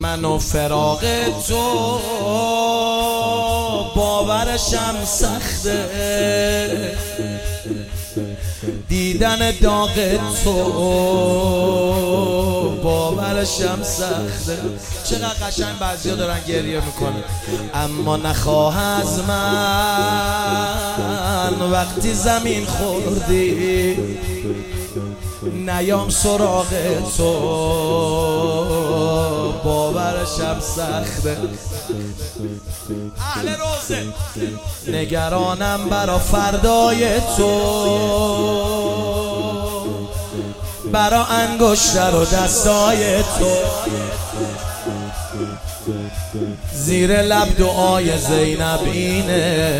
من و فراق تو باورشم سخته، دیدن داغ تو باورشم سخته. چقدر قشنگ بعضیا دارن گریه میکنه. اما نخواه از من وقتی زمین خوردی، نیام سراغ تو باورشم سخته. اهل روزه نگرانم برا فردای تو، برا انگشتر و دستای تو. زیر لب دعای زینب اینه،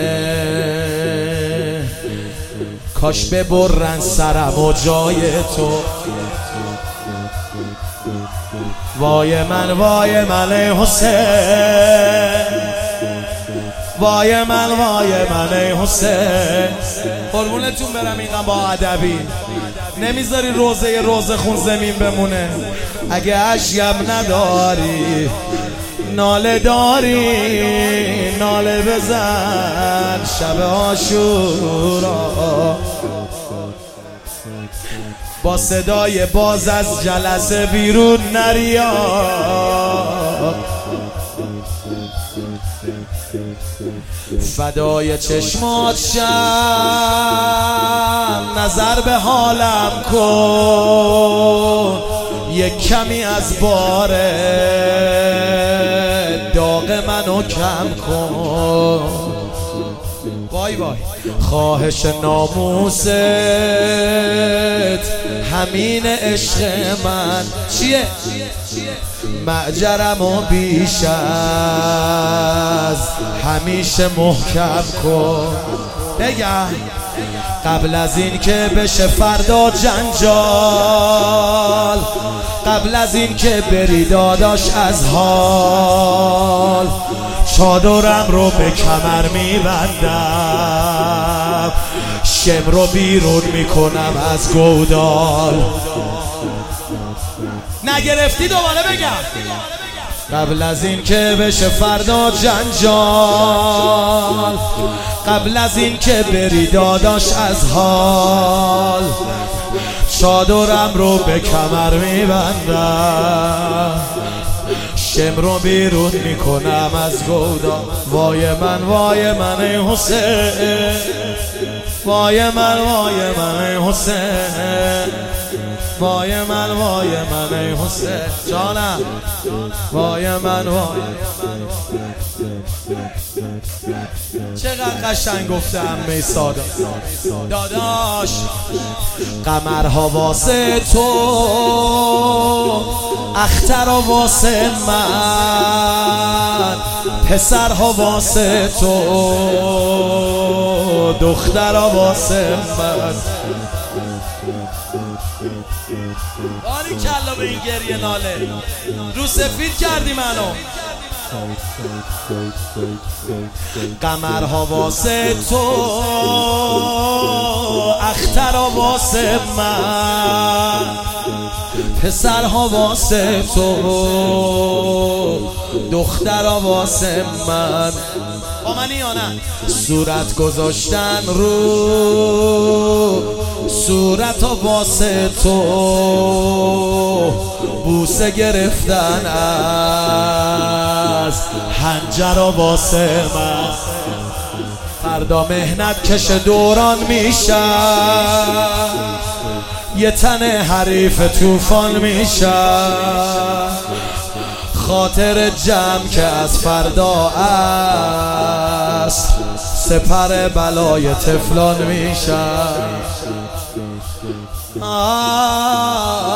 کاش ببرن سرم و جای تو. وای من وای من ای حسین، وای من وای من ای حسین. قربونتون برم اینقدر با ادبی نمیذاری روزه خون زمین بمونه. اگه اشکم نداری ناله داری، ناله بزن شب عاشورا. با صدای باز از جلسه بیرون نریا، فدای چشمات شم نظر به حالم کن، یک کمی از بار داغ منو کم کن. وای وای خواهش ناموست همین عشق من چیه؟ معجرمو بیش از همیشه محکم کن. بگم قبل از این که بشه فردا جنجال، قبل از این که بری داداش از حال، چادرم رو به کمر میبندم، شم رو بیرون میکنم از گودال. نگرفتی دوباره بگم قبل از این که بشه فردا جنجال، قبل از این که بری داداش از حال، چادرم رو به کمر میبندم، شم رو بیرون میکنم از گودال. وای من وای من ای حسین، وای من وای من ای حسین، وای من وای من ای حسین جانم، وای من وای. چقدر قشنگ گفتم می سادا داداش. قمرها واسه تو، اخترها واسه من، پسرها واسه تو، دخترها واسه من. باری کلا به این گریه ناله رو سفید کردی منو. قمرها واسه تو، اخترها واسه من، پسرها واسه تو، دخترها واسه من. با منی یا نه؟ صورت گذاشتن رو صورتها واسه تو، بوسه گرفتن از حنجرها واسه من. فردا مهنت کش دوران میشم، یه تن حریف طوفان میشم، خاطر جمع که از فردا است، سپر بلای تفلان میشم.